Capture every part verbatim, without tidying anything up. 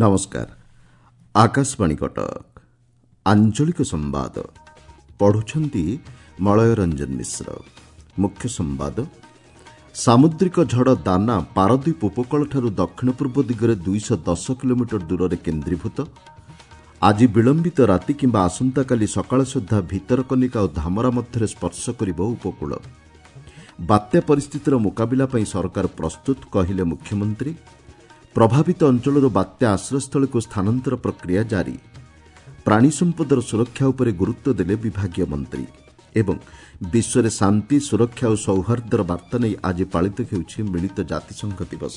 नमस्कार। आकाशवाणी कटक आंचलिक संवाद पढ़ुछंती मलय रंजन मिश्र। मुख्य संवाद सामुद्रिक झड़ दाना पारदीप उपकूल ठारू दक्षिण पूर्व दिगरे दुईश दस किलोमीटर दूर में केन्द्रीभूत। आज विलंबित राति किंबा आसंता काली सकाळ सुद्धा भितरकनिका और धामरा मध्य स्पर्श करिब उपकूल। बात्या परिस्थितिर मुकाबिला पई सरकार प्रस्तुत कहिले मुख्यमंत्री। प्रभावित अंचल बात्या आश्रयस्थल को स्थानांतर प्रक्रिया जारी। प्राणी संपदर सुरक्षा उपरे गुरुत्व देले विभागीय मंत्री। एवं विश्व शांति सुरक्षा और सौहार्दर वार्ता नहीं आज पालित हेउछि मिलित जातिसंघ दिवस।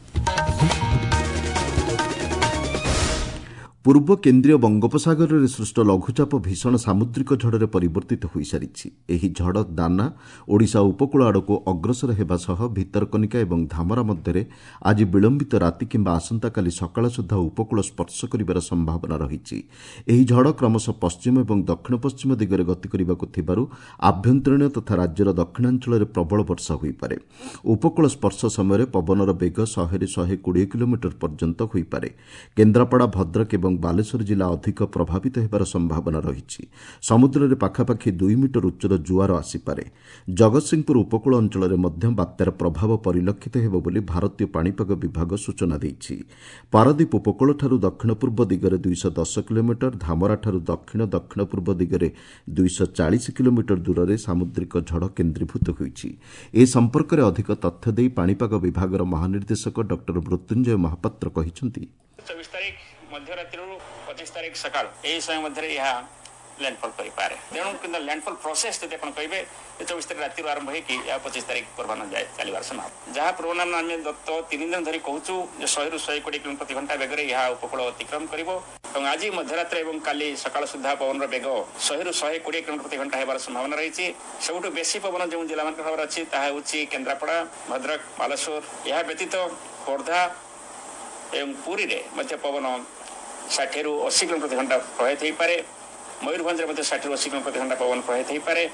पूर्व केन्द्रीय बंगोपसागर में सृष्ट लघुचाप भीषण सामुद्रिक झड़े परिवर्तित हो सारी। एही झड़ दाना ओडिशा उपकूल आड़क अग्रसर हेबा सह भितरकनिका एवं धामरा मध्य आज विलंबित राति किंबा आसंता काली सकाळ सुद्धा उपकूल स्पर्श करिबार संभावना रहिछि। एही झड़ क्रमशः पश्चिम एवं दक्षिण पश्चिम दिगरे गति करिबाकु थिबारु आभ्यंतरीण तथा राज्यर दक्षिणांचल में प्रबल वर्षा होइपारे। उपकूल स्पर्श समय पवनर बेग सौ रु एक सौ बीस किलोमीटर पर्यंत होइपारे। केन्द्रापड़ा भद्रक एवं बालेश्वर जिला अधिक प्रभावित होबार संभावना रही। समुद्र में पाखापाखि दुई मीटर उच्चर जुआर आसीपारे। जगतसिंहपुर उपकूल अंचल में बात्यार प्रभाव परिलक्षित हेब बोली भारतीय पाणीपाग विभाग सूचना देइछि। पारादीप उपकूल ठारू दक्षिण पूर्व दिगरे दुईश दस किलोमीटर, धामरा ठारू दक्षिण दक्षिण पूर्व दिगरे दुईश चालीस किलोमीटर दूर में सामुद्रिक झड़ केन्द्रीभूत होइछि। ए संपर्क में अधिक तथ्य देई पाणीपाग विभागर महानिर्देशक डॉक्टर मृत्युंजय महापात्र कहिसेंति। मध्यरात्रि पच्चीस तारीख सकाल यही समय मध्य यहाँ लैंडफॉल करें। तेणु कि लैंडफॉल प्रोसेस जब आप कहे चौबीस तारीख राति आरंभ हो पच्चीस तारीख पूर्वाह्न जाए चलवार संभावना। जहाँ पूर्वाह्न आम दत्त तीन दिन धरी कहूँ शहे रु शहे कोड़े किलोमीटर प्रति घंटा बेगर यह उपकूल अतिक्रम कर। आज मध्यरात्रि और काली सकाळ सुधा पवन बेग शहे रु शहे कोड़े किलोमीटर प्रति घंटा होबार संभावना रही। सबुठ बेसी पवन जो जिला मान खबर अच्छी ताकि केन्द्रापड़ा, भद्रक, बालेश्वर, यह व्यतीत खोर्धा एवं पुरी में पवन षाठी रु अस्सी किलोमीटर प्रति घंटा प्रभावित हो पारे। मयूरभंज में षाठी रु अस्सी किलोमीटर प्रति घंटा पवन प्रभावित हो पारे।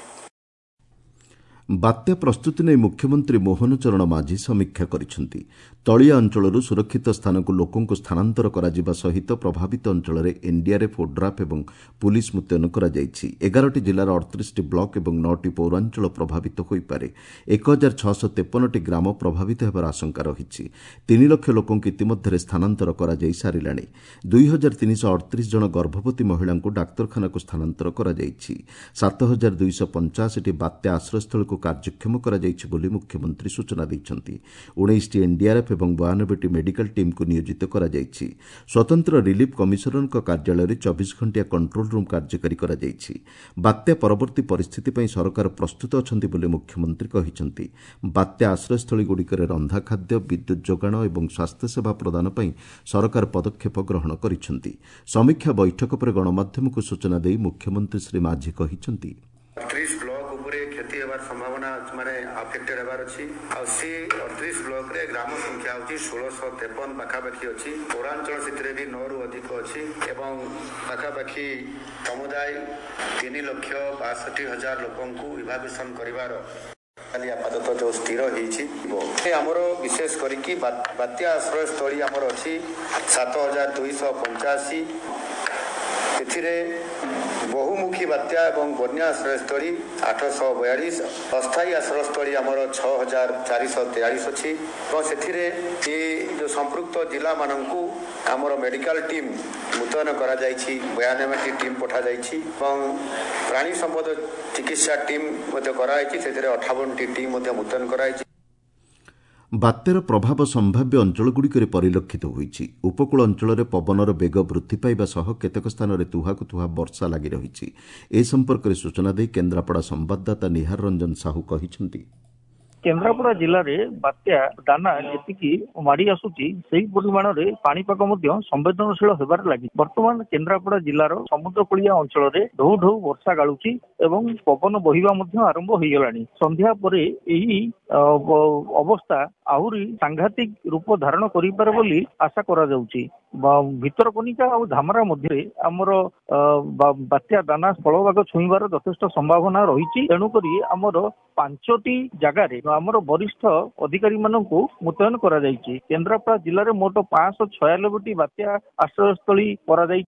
बात्या प्रस्तुति नहीं मुख्यमंत्री मोहन चरण माझी समीक्षा करिसेंति। तलिया अंचल सुरक्षित स्थान को लोकों को स्थानांतर करा सहित प्रभावित अंचल में एनडीआरएफ ओड्राफ और पुलिस मुतयन करा जायछि। एगारटी जिलार अड़तीस ब्लॉक और नौटी पौरांचल प्रभावित हो पारे। एक हजार छःश तेपन ग्राम प्रभावित होबार आशंका रही। तीन लाख लोकों इतिमध्य स्थानांतर करा जाय सारिलाणी। दुई हजार तीन सौ अड़तीस जन गर्भवती महिला को डाक्तरखाना को स्थानांतर करा जायछि। सात हजार दुईश पंचाशी बात्या आश्रयस्थल को कार्यक्षम करा जायछि बोली मुख्यमंत्री सूचना दैछन्ति। उन्नीस टी एनडीआरएफ एवं बयानबे टी मेडिकल टीम को नियोजित करा जायछि। स्वतंत्र रिलीफ कमिशनर कार्यालय चौबीस घंटिया कंट्रोल रूम कार्यकारी करा जायछि। बात्या परवर्ती परिस्थिति पई सरकार प्रस्तुत अछन्ति बोली मुख्यमंत्री कहिसन्ति। बात्या आश्रयस्थली गुड़िकरे रंधा खाद्य, विद्युत जोगाण एवं स्वास्थ्य सेवा प्रदान पई सरकार पदक्षेप ग्रहण करिसन्ति। समीक्षा बैठक पर गणमाध्यम को सूचना देई मुख्यमंत्री श्री माझी कहिसन्ति। संभावना माने अफेक्टेड होबार अछि। आ सी अड़तीस ब्लॉक रे ग्राम संख्या होची सोलह सौ तिरपन पाखापाखी अछि। पौरांचल क्षेत्र भी नौ रु अधिक अछि एवं पाखापाखी समुदाय तीन लक्ष बासठ हजार लोकों को इवाक्यूएशन करिवार खाली आपातत जो स्थिर होइछि। हमरो विशेष करिकी बात्या आश्रय स्थली हमर अछि सात हजार दुईश पंचाशी। एथिरे बहुमुखी बात्या एवं बन्या आश्रयस्थली आठ सौ बयालीस, अस्थायी आश्रयस्थली आमर छह हजार चार सौ तेयालीस अच्छी। जो संपृक्त जिला मानू आमर मेडिकल टीम मुतयन करा जायछि। बयानबे टी टीम पठा जायछि एवं प्राणी संपद चिकित्सा टीम अठावन टी टीम मुतयन कराई। बात्यार प्रभाव संभाव्य अंचलगुड़िक परिलक्षित होइछि। उपकूल अंचल में पवनर बेग वृद्धि पाइबा सह केतेक स्थान में तुहाकु तुहा वर्षा लागि रहिछि। ए संपर्क में सूचना दे केन्द्रापड़ा संवाददाता निहार रंजन साहू कहिसेंति। केन्द्रापड़ा जिले में बात्या दाना जी माड़ी आसुची से परिमाण में पाणीपाग संवेदनशील होबार लगी। बर्तमान केन्द्रापड़ा जिलार समुद्रकूलिया अंचल में ढौ ढौ वर्षा गालुची एवं पवन बहिबा आरंभ हो गलानी। संध्या परे यही अवस्था आहुरी सांघातिक रूप धारण करिपारे बोली आशा करा जाउची। भितरकनिका और धामरा मध्य आमर बात्या दाना स्थलभाग छुईबार यथेष्ट संभावना रही। तेणुक आमर ପାଞ୍ଚଟି ଜାଗାରେ ଆମର ବରିଷ୍ଠ ଅଧିକାରୀ ମାନଙ୍କୁ ମୁତୟନ କରାଯାଇଛି। କେନ୍ଦ୍ରାପଡ଼ା ଜିଲ୍ଲାରେ ମୋଟ ପାଞ୍ଚଶହ ଛୟାନବେଟି ବାତ୍ୟା ଆଶ୍ରୟସ୍ଥଳୀ କରାଯାଇଛି।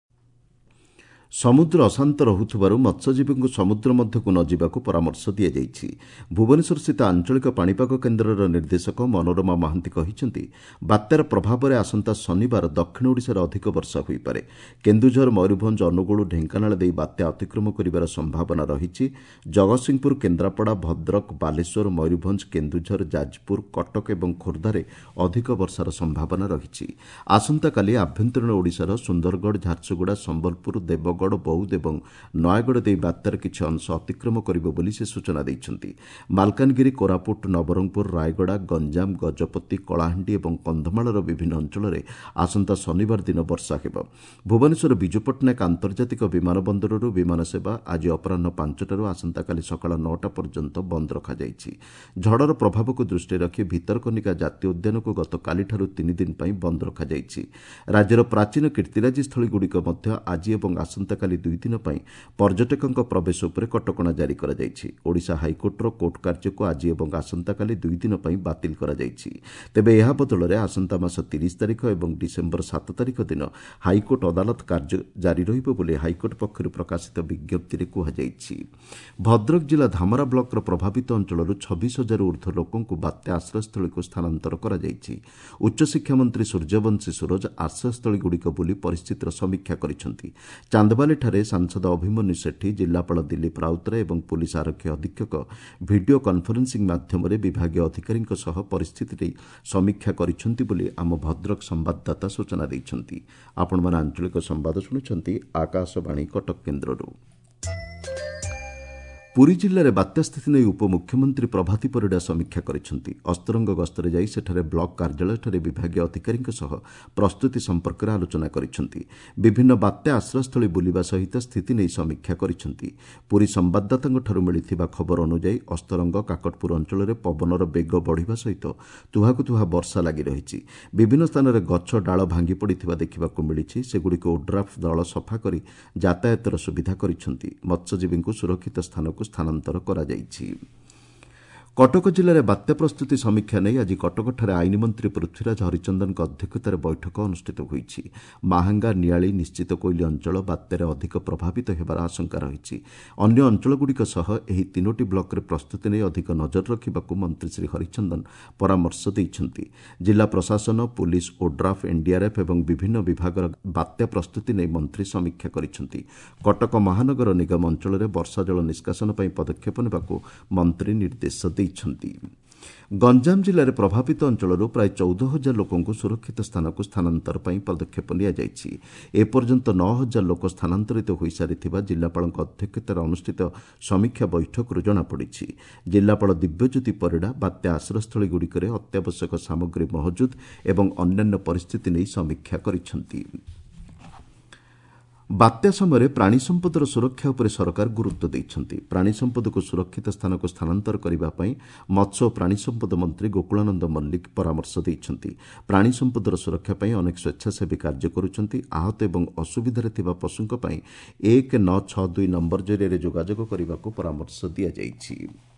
ସମୁଦ୍ର ଅଶାନ୍ତ ରହୁଥିବାରୁ ମତ୍ସ୍ୟଜୀବୀଙ୍କୁ ସମୁଦ୍ର ମଧ୍ୟକୁ ନ ଯିବାକୁ ପରାମର୍ଶ ଦିଆଯାଇଛି। ଭୁବନେଶ୍ୱରସ୍ଥିତ ଆଞ୍ଚଳିକ ପାଣିପାଗ କେନ୍ଦ୍ରର ନିର୍ଦ୍ଦେଶକ ମନୋରମା ମହାନ୍ତି କହିଛନ୍ତି, ବାତ୍ୟାର ପ୍ରଭାବରେ ଆସନ୍ତା ଶନିବାର ଦକ୍ଷିଣ ଓଡ଼ିଶାରେ ଅଧିକ ବର୍ଷା ହୋଇପାରେ। କେନ୍ଦୁଝର, ମୟୂରଭଞ୍ଜ, ଅନୁଗୁଳ, ଢେଙ୍କାନାଳ ଦେଇ ବାତ୍ୟା ଅତିକ୍ରମ କରିବାର ସମ୍ଭାବନା ରହିଛି। ଜଗତସିଂହପୁର, କେନ୍ଦ୍ରାପଡ଼ା, ଭଦ୍ରକ, ବାଲେଶ୍ୱର, ମୟୂରଭଞ୍ଜ, କେନ୍ଦୁଝର, ଯାଜପୁର, କଟକ ଏବଂ ଖୋର୍ଦ୍ଧାରେ ଅଧିକ ବର୍ଷାର ସମ୍ଭାବନା ରହିଛି। ଆସନ୍ତାକାଲି ଆଭ୍ୟନ୍ତରୀଣ ଓଡ଼ିଶାର ସୁନ୍ଦରଗଡ଼, ଝାରସୁଗୁଡ଼ା, ସମ୍ବଲପୁର, ଦେବଗଡ଼, ବୌଦ୍ଧ ଏବଂ ନୟାଗଡ଼ ଦେଇ ବାତ୍ୟାର କିଛି ଅଂଶ ଅତିକ୍ରମ କରିବ ବୋଲି ସେ ସୂଚନା ଦେଇଛନ୍ତି। ମାଲକାନଗିରି, କୋରାପୁଟ, ନବରଙ୍ଗପୁର, ରାୟଗଡ଼ା, ଗଞ୍ଜାମ, ଗଜପତି, କଳାହାଣ୍ଡି ଏବଂ କନ୍ଧମାଳର ବିଭିନ୍ନ ଅଞ୍ଚଳରେ ଆସନ୍ତା ଶନିବାର ଦିନ ବର୍ଷା ହେବ। ଭୁବନେଶ୍ୱର ବିଜୁ ପଟ୍ଟନାୟକ ଆନ୍ତର୍ଜାତିକ ବିମାନ ବନ୍ଦରରୁ ବିମାନ ସେବା ଆଜି ଅପରାହ୍ନ ପାଞ୍ଚଟାରୁ ଆସନ୍ତାକାଲି ସକାଳ ନଅଟା ପର୍ଯ୍ୟନ୍ତ ବନ୍ଦ ରଖାଯାଇଛି। ଝଡ଼ର ପ୍ରଭାବକୁ ଦୃଷ୍ଟିରେ ରଖି ଭିତରକନିକା ଜାତୀୟ ଉଦ୍ୟାନକୁ ଗତକାଲିଠାରୁ ତିନି ଦିନ ପାଇଁ ବନ୍ଦ ରଖାଯାଇଛି। ରାଜ୍ୟର ପ୍ରାଚୀନ କୀର୍ତ୍ତିରାଜିସ୍ଥଳୀଗୁଡ଼ିକ ମଧ୍ୟ ଆଜି ଏବଂ ଆସନ୍ତାକାଲି ଦୁଇ ଦିନ ପାଇଁ ପର୍ଯ୍ୟଟକଙ୍କ ପ୍ରବେଶ ଉପରେ କଟକଣା ଜାରି କରାଯାଇଛି। ଓଡ଼ିଶା ହାଇକୋର୍ଟର କୋର୍ଟ କାର୍ଯ୍ୟକୁ ଆଜି ଏବଂ ଆସନ୍ତାକାଲି ଦୁଇ ଦିନ ପାଇଁ ବାତିଲ କରାଯାଇଛି। ତେବେ ଏହା ବଦଳରେ ଆସନ୍ତା ମାସ ତିରିଶ ତାରିଖ ଏବଂ ଡିସେମ୍ବର ସାତ ତାରିଖ ଦିନ ହାଇକୋର୍ଟ ଅଦାଲତ କାର୍ଯ୍ୟ ଜାରି ରହିବ ବୋଲି ହାଇକୋର୍ଟ ପକ୍ଷରୁ ପ୍ରକାଶିତ ବିଜ୍ଞପ୍ତିରେ କୁହାଯାଇଛି। ଭଦ୍ରକ ଜିଲ୍ଲା ଧାମରା ବ୍ଲକର ପ୍ରଭାବିତ ଅଞ୍ଚଳରୁ ଛବିଶ ହଜାରରୁ ଊର୍ଦ୍ଧ୍ୱ ଲୋକଙ୍କୁ ବାତ୍ୟା ଆଶ୍ରୟସ୍ଥଳୀକୁ ସ୍ଥାନାନ୍ତର କରାଯାଇଛି। ଉଚ୍ଚଶିକ୍ଷାମନ୍ତ୍ରୀ ସୂର୍ଯ୍ୟବଂଶୀ ସୁରଜ ଆଶ୍ରୟସ୍ଥଳୀଗୁଡ଼ିକ ବୁଲି ପରିସ୍ଥିତିର ସମୀକ୍ଷା କରିଛନ୍ତି। ଚାନ୍ଦବାଲିଠାରେ ସାଂସଦ ଅଭିମନ୍ୟୁ ସେଠୀ, ଜିଲ୍ଲାପାଳ ଦିଲ୍ଲୀପ ରାଉତରାୟ ଏବଂ ପୁଲିସ ଆରକ୍ଷୀ ଅଧୀକ୍ଷକ ଭିଡିଓ କନ୍ଫରେନ୍ସିଂ ମାଧ୍ୟମରେ ବିଭାଗୀୟ ଅଧିକାରୀଙ୍କ ସହ ପରିସ୍ଥିତି ନେଇ ସମୀକ୍ଷା କରିଛନ୍ତି ବୋଲି ଆମ ଭଦ୍ରକ ସମ୍ବାଦଦାତା ସୂଚନା ଦେଇଛନ୍ତି। ଆପଣମାନେ ଆଞ୍ଚଳିକ ସମ୍ବାଦ ଶୁଣୁଛନ୍ତି ଆକାଶବାଣୀ କଟକ କେନ୍ଦ୍ରରୁ। ପୁରୀ ଜିଲ୍ଲାରେ ବାତ୍ୟା ସ୍ଥିତି ନେଇ ଉପମୁଖ୍ୟମନ୍ତ୍ରୀ ପ୍ରଭାତୀ ପରିଡ଼ା ସମୀକ୍ଷା କରିଛନ୍ତି। ଅସ୍ତରଙ୍ଗ ଗସ୍ତରେ ଯାଇ ସେଠାରେ ବ୍ଲକ କାର୍ଯ୍ୟାଳୟଠାରେ ବିଭାଗୀୟ ଅଧିକାରୀଙ୍କ ସହ ପ୍ରସ୍ତୁତି ସମ୍ପର୍କରେ ଆଲୋଚନା କରିଛନ୍ତି। ବିଭିନ୍ନ ବାତ୍ୟା ଆଶ୍ରୟସ୍ଥଳୀ ବୁଲିବା ସହିତ ସ୍ଥିତି ନେଇ ସମୀକ୍ଷା କରିଛନ୍ତି। ପୁରୀ ସମ୍ବାଦଦାତାଙ୍କଠାରୁ ମିଳିଥିବା ଖବର ଅନୁଯାୟୀ ଅସ୍ତରଙ୍ଗ, କାକଟପୁର ଅଞ୍ଚଳରେ ପବନର ବେଗ ବଢ଼ିବା ସହିତ ତୁହାକୁ ତୁହା ବର୍ଷା ଲାଗି ରହିଛି। ବିଭିନ୍ନ ସ୍ଥାନରେ ଗଛ ଡାଳ ଭାଙ୍ଗି ପଡ଼ିଥିବା ଦେଖିବାକୁ ମିଳିଛି। ସେଗୁଡ଼ିକୁ ଓଡ୍ରାଫ୍ ଦଳ ସଫା କରି ଯାତାୟାତର ସୁବିଧା କରିଛନ୍ତି। ମତ୍ସ୍ୟଜୀବୀଙ୍କୁ ସୁରକ୍ଷିତ ସ୍ଥାନକୁ ସ୍ଥାନାନ୍ତର କରାଯାଇଛି। କଟକ ଜିଲ୍ଲାରେ ବାତ୍ୟା ପ୍ରସ୍ତୁତି ସମୀକ୍ଷା ନେଇ ଆଜି କଟକଠାରେ ଆଇନମନ୍ତ୍ରୀ ପୃଥ୍ୱୀରାଜ ହରିଚନ୍ଦନଙ୍କ ଅଧ୍ୟକ୍ଷତାରେ ବୈଠକ ଅନୁଷ୍ଠିତ ହୋଇଛି। ମାହାଙ୍ଗା, ନିଆଳି, ନିଶ୍ଚିତ କୋଇଲି ଅଞ୍ଚଳ ବାତ୍ୟାରେ ଅଧିକ ପ୍ରଭାବିତ ହେବାର ଆଶଙ୍କା ରହିଛି। ଅନ୍ୟ ଅଞ୍ଚଳଗୁଡ଼ିକ ସହ ଏହି ତିନୋଟି ବ୍ଲକରେ ପ୍ରସ୍ତୁତି ନେଇ ଅଧିକ ନଜର ରଖିବାକୁ ମନ୍ତ୍ରୀ ଶ୍ରୀ ହରିଚନ୍ଦନ ପରାମର୍ଶ ଦେଇଛନ୍ତି। ଜିଲ୍ଲା ପ୍ରଶାସନ, ପୁଲିସ, ଓଡ୍ରାଫ୍, ଏନ୍ଡିଆର୍ଏଫ୍ ଏବଂ ବିଭିନ୍ନ ବିଭାଗର ବାତ୍ୟା ପ୍ରସ୍ତୁତି ନେଇ ମନ୍ତ୍ରୀ ସମୀକ୍ଷା କରିଛନ୍ତି। କଟକ ମହାନଗର ନିଗମ ଅଞ୍ଚଳରେ ବର୍ଷା ଜଳ ନିଷ୍କାସନ ପାଇଁ ପଦକ୍ଷେପ ନେବାକୁ ମନ୍ତ୍ରୀ ନିର୍ଦ୍ଦେଶ ଦେଇଛନ୍ତି। ଗଞ୍ଜାମ ଜିଲ୍ଲାରେ ପ୍ରଭାବିତ ଅଞ୍ଚଳରୁ ପ୍ରାୟ ଚଉଦ ହଜାର ଲୋକଙ୍କୁ ସୁରକ୍ଷିତ ସ୍ଥାନକୁ ସ୍ଥାନାନ୍ତର ପାଇଁ ପଦକ୍ଷେପ ନିଆଯାଇଛି। ଏପର୍ଯ୍ୟନ୍ତ ନଅ ହଜାର ଲୋକ ସ୍ଥାନାନ୍ତରିତ ହୋଇସାରିଥିବା ଜିଲ୍ଲାପାଳଙ୍କ ଅଧ୍ୟକ୍ଷତାରେ ଅନୁଷ୍ଠିତ ସମୀକ୍ଷା ବୈଠକରୁ ଜଣାପଡ଼ିଛି। ଜିଲ୍ଲାପାଳ ଦିବ୍ୟଜ୍ୟୋତି ପରିଡ଼ା ବାତ୍ୟା ଆଶ୍ରୟସ୍ଥଳୀଗୁଡ଼ିକରେ ଅତ୍ୟାବଶ୍ୟକ ସାମଗ୍ରୀ ମହଜୁଦ ଏବଂ ଅନ୍ୟାନ୍ୟ ପରିସ୍ଥିତି ନେଇ ସମୀକ୍ଷା କରିଛନ୍ତି। ବାତ୍ୟା ସମୟରେ ପ୍ରାଣୀ ସମ୍ପଦର ସୁରକ୍ଷା ଉପରେ ସରକାର ଗୁରୁତ୍ୱ ଦେଇଛନ୍ତି। ପ୍ରାଣୀ ସମ୍ପଦକୁ ସୁରକ୍ଷିତ ସ୍ଥାନକୁ ସ୍ଥାନାନ୍ତର କରିବା ପାଇଁ ମତ୍ସ୍ୟ ଓ ପ୍ରାଣୀ ସମ୍ପଦ ମନ୍ତ୍ରୀ ଗୋକୁଳାନନ୍ଦ ମଲ୍ଲିକ ପରାମର୍ଶ ଦେଇଛନ୍ତି। ପ୍ରାଣୀ ସମ୍ପଦର ସୁରକ୍ଷା ପାଇଁ ଅନେକ ସ୍ୱେଚ୍ଛାସେବୀ କାର୍ଯ୍ୟ କରୁଛନ୍ତି। ଆହତ ଏବଂ ଅସୁବିଧାରେ ଥିବା ପଶୁଙ୍କ ପାଇଁ ଏକ ନଅ ଛଅ ଦୁଇ ନମ୍ବର ଜରିଆରେ ଯୋଗାଯୋଗ କରିବାକୁ ପରାମର୍ଶ ଦିଆଯାଇଛି।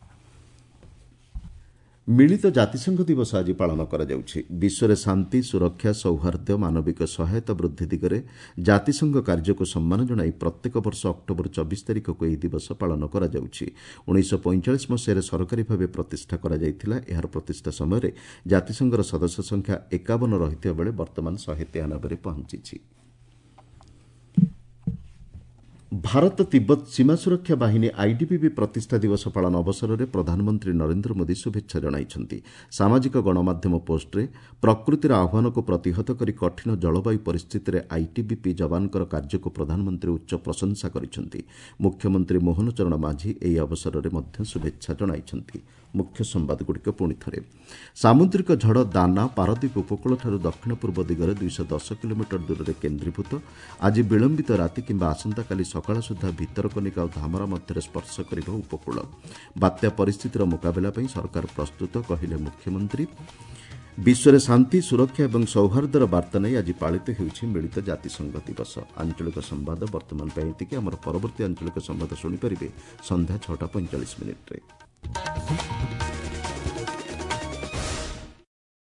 ମିଳିତ ଜାତିସଂଘ ଦିବସ ଆଜି ପାଳନ କରାଯାଉଛି। ବିଶ୍ୱରେ ଶାନ୍ତି, ସୁରକ୍ଷା, ସୌହାର୍ଦ୍ଦ୍ୟ, ମାନବିକ ସହାୟତା ବୃଦ୍ଧି ଦିଗରେ ଜାତିସଂଘ କାର୍ଯ୍ୟକୁ ସମ୍ମାନ ଜଣାଇ ପ୍ରତ୍ୟେକ ବର୍ଷ ଅକ୍ଟୋବର ଚବିଶ ତାରିଖକୁ ଏହି ଦିବସ ପାଳନ କରାଯାଉଛି। ଉଣେଇଶହ ପଇଁଚାଳିଶ ମସିହାରେ ସରକାରୀ ଭାବେ ପ୍ରତିଷ୍ଠା କରାଯାଇଥିଲା। ଏହାର ପ୍ରତିଷ୍ଠା ସମୟରେ ଜାତିସଂଘର ସଦସ୍ୟ ସଂଖ୍ୟା ଏକାବନ ରହିଥିବା ବେଳେ ବର୍ତ୍ତମାନ ଶହେ ତେୟାନବେରେ ପହଞ୍ଚିଛି। ଭାରତ ତିବ୍ବତ ସୀମା ସୁରକ୍ଷା ବାହିନୀ ଆଇଟିବିପି ପ୍ରତିଷ୍ଠା ଦିବସ ପାଳନ ଅବସରରେ ପ୍ରଧାନମନ୍ତ୍ରୀ ନରେନ୍ଦ୍ର ମୋଦି ଶୁଭେଚ୍ଛା ଜଣାଇଛନ୍ତି। ସାମାଜିକ ଗଣମାଧ୍ୟମ ପୋଷ୍ଟରେ ପ୍ରକୃତିର ଆହ୍ୱାନକୁ ପ୍ରତିହତ କରି କଠିନ ଜଳବାୟୁ ପରିସ୍ଥିତିରେ ଆଇଟିବିପି ଯବାନଙ୍କର କାର୍ଯ୍ୟକୁ ପ୍ରଧାନମନ୍ତ୍ରୀ ଉଚ୍ଚ ପ୍ରଶଂସା କରିଛନ୍ତି। ମୁଖ୍ୟମନ୍ତ୍ରୀ ମୋହନ ଚରଣ ମାଝୀ ଏହି ଅବସରରେ ମଧ୍ୟ ଶୁଭେଚ୍ଛା ଜଣାଇଛନ୍ତି। ମୁଖ୍ୟ ସମ୍ବାଦଗୁଡ଼ିକ ପୁଣି ଥରେ। ସାମୁଦ୍ରିକ ଝଡ଼ ଦାନା ପାରାଦୀପ ଉପକୂଳଠାରୁ ଦକ୍ଷିଣ ପୂର୍ବ ଦିଗରେ ଦୁଇଶହ ଦଶ କିଲୋମିଟର ଦୂରରେ କେନ୍ଦ୍ରୀଭୂତ। ଆଜି ବିଳମ୍ବିତ ରାତି କିମ୍ବା ଆସନ୍ତାକାଲି ସକାଳ ସୁଦ୍ଧା ଭିତରକନିକା ଓ ଧାମରା ମଧ୍ୟରେ ସ୍ପର୍ଶ କରିବ ଉପକୂଳ। ବାତ୍ୟା ପରିସ୍ଥିତିର ମୁକାବିଲା ପାଇଁ ସରକାର ପ୍ରସ୍ତୁତ, କହିଲେ ମୁଖ୍ୟମନ୍ତ୍ରୀ। ବିଶ୍ୱରେ ଶାନ୍ତି, ସୁରକ୍ଷା ଏବଂ ସୌହାର୍ଦ୍ଦ୍ୟର ବାର୍ତ୍ତା ନେଇ ଆଜି ପାଳିତ ହେଉଛି ମିଳିତ ଜାତିସଂଘ ଦିବସ। ଆଞ୍ଚଳିକ ସମ୍ବାଦ ବର୍ତ୍ତମାନ ପାଇଁ ଏତିକି। ଆମର ପରବର୍ତ୍ତୀ ଆଞ୍ଚଳିକ ସମ୍ବାଦ ଶୁଣିପାରିବେ ସନ୍ଧ୍ୟା ଛଅଟା ପଇଁଚାଳିଶ ମିନିଟ୍ରେ। है।